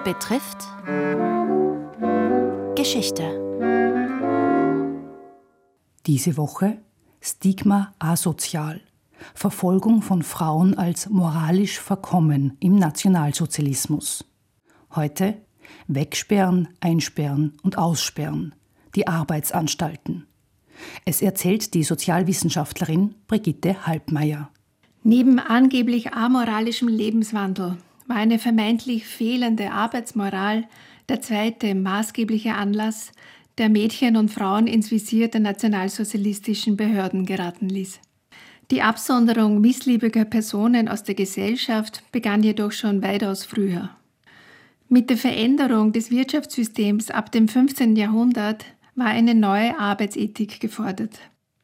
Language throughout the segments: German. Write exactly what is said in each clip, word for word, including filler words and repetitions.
betrifft Geschichte. Diese Woche Stigma asozial. Verfolgung von Frauen als moralisch verkommen im Nationalsozialismus. Heute Wegsperren, Einsperren und Aussperren. Die Arbeitsanstalten. Es erzählt die Sozialwissenschaftlerin Brigitte Halbmeier. Neben angeblich amoralischem Lebenswandel war eine vermeintlich fehlende Arbeitsmoral der zweite maßgebliche Anlass, der Mädchen und Frauen ins Visier der nationalsozialistischen Behörden geraten ließ. Die Absonderung missliebiger Personen aus der Gesellschaft begann jedoch schon weitaus früher. Mit der Veränderung des Wirtschaftssystems ab dem fünfzehnten Jahrhundert war eine neue Arbeitsethik gefordert.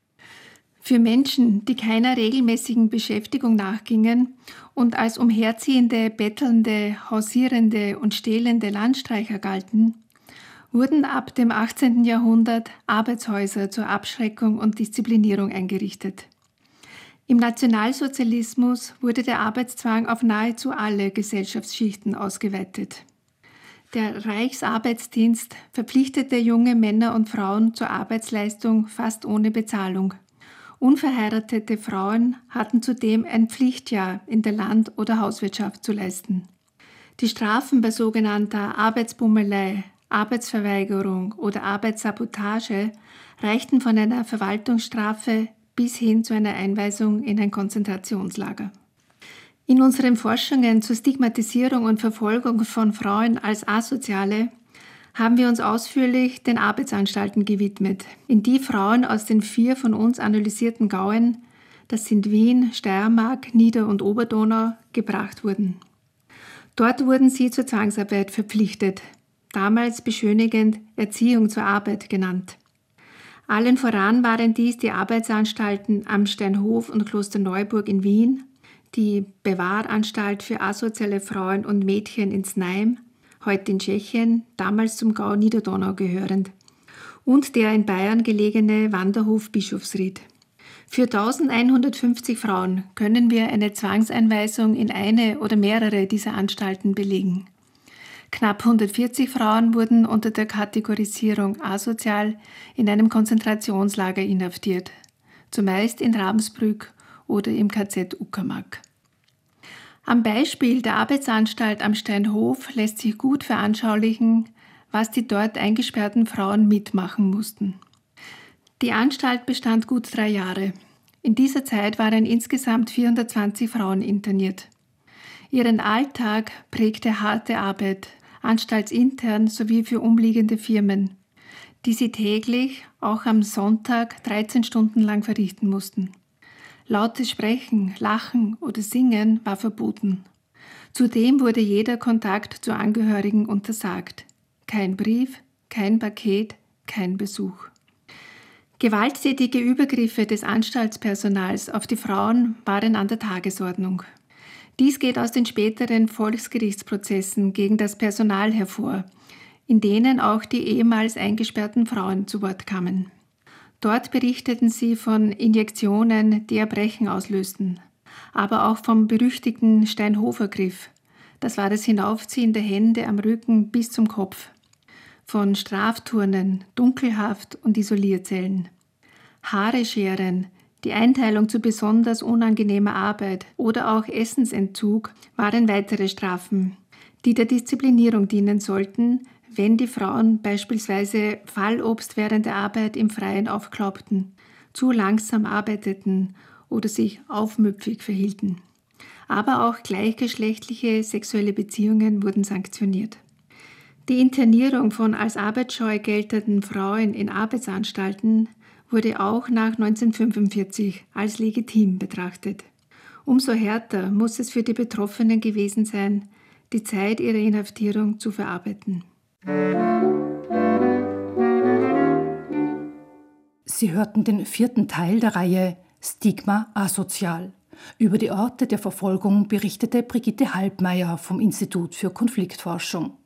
Für Menschen, die keiner regelmäßigen Beschäftigung nachgingen und als umherziehende, bettelnde, hausierende und stehlende Landstreicher galten, wurden ab dem achtzehnten Jahrhundert Arbeitshäuser zur Abschreckung und Disziplinierung eingerichtet. Im Nationalsozialismus wurde der Arbeitszwang auf nahezu alle Gesellschaftsschichten ausgeweitet. Der Reichsarbeitsdienst verpflichtete junge Männer und Frauen zur Arbeitsleistung fast ohne Bezahlung. Unverheiratete Frauen hatten zudem ein Pflichtjahr in der Land- oder Hauswirtschaft zu leisten. Die Strafen bei sogenannter Arbeitsbummelei, Arbeitsverweigerung oder Arbeitssabotage reichten von einer Verwaltungsstrafe bis hin zu einer Einweisung in ein Konzentrationslager. In unseren Forschungen zur Stigmatisierung und Verfolgung von Frauen als Asoziale haben wir uns ausführlich den Arbeitsanstalten gewidmet, in die Frauen aus den vier von uns analysierten Gauen, das sind Wien, Steiermark, Nieder- und Oberdonau, gebracht wurden. Dort wurden sie zur Zwangsarbeit verpflichtet, damals beschönigend Erziehung zur Arbeit genannt. Allen voran waren dies die Arbeitsanstalten am Steinhof und Klosterneuburg in Wien, die Bewahranstalt für asoziale Frauen und Mädchen in Znaim, heute in Tschechien, damals zum Gau Niederdonau gehörend, und der in Bayern gelegene Wanderhof Bischofsried. Für eintausendeinhundertfünfzig Frauen können wir eine Zwangseinweisung in eine oder mehrere dieser Anstalten belegen. Knapp hundertvierzig Frauen wurden unter der Kategorisierung asozial in einem Konzentrationslager inhaftiert, zumeist in Ravensbrück oder im K Z Uckermark. Am Beispiel der Arbeitsanstalt am Steinhof lässt sich gut veranschaulichen, was die dort eingesperrten Frauen mitmachen mussten. Die Anstalt bestand gut drei Jahre. In dieser Zeit waren insgesamt vierhundertzwanzig Frauen interniert. Ihren Alltag prägte harte Arbeit, anstaltsintern sowie für umliegende Firmen, die sie täglich, auch am Sonntag, dreizehn Stunden lang verrichten mussten. Lautes Sprechen, Lachen oder Singen war verboten. Zudem wurde jeder Kontakt zu Angehörigen untersagt. Kein Brief, kein Paket, kein Besuch. Gewalttätige Übergriffe des Anstaltspersonals auf die Frauen waren an der Tagesordnung. Dies geht aus den späteren Volksgerichtsprozessen gegen das Personal hervor, in denen auch die ehemals eingesperrten Frauen zu Wort kamen. Dort berichteten sie von Injektionen, die Erbrechen auslösten, aber auch vom berüchtigten Steinhofergriff, das war das Hinaufziehen der Hände am Rücken bis zum Kopf, von Strafturnen, Dunkelhaft und Isolierzellen, Haare scheren, die Einteilung zu besonders unangenehmer Arbeit oder auch Essensentzug waren weitere Strafen, die der Disziplinierung dienen sollten, wenn die Frauen beispielsweise Fallobst während der Arbeit im Freien aufklaubten, zu langsam arbeiteten oder sich aufmüpfig verhielten. Aber auch gleichgeschlechtliche sexuelle Beziehungen wurden sanktioniert. Die Internierung von als arbeitsscheu geltenden Frauen in Arbeitsanstalten wurde auch nach neunzehnhundertfünfundvierzig als legitim betrachtet. Umso härter muss es für die Betroffenen gewesen sein, die Zeit ihrer Inhaftierung zu verarbeiten. Sie hörten den vierten Teil der Reihe Stigma asozial. Über die Orte der Verfolgung berichtete Brigitte Halbmeier vom Institut für Konfliktforschung.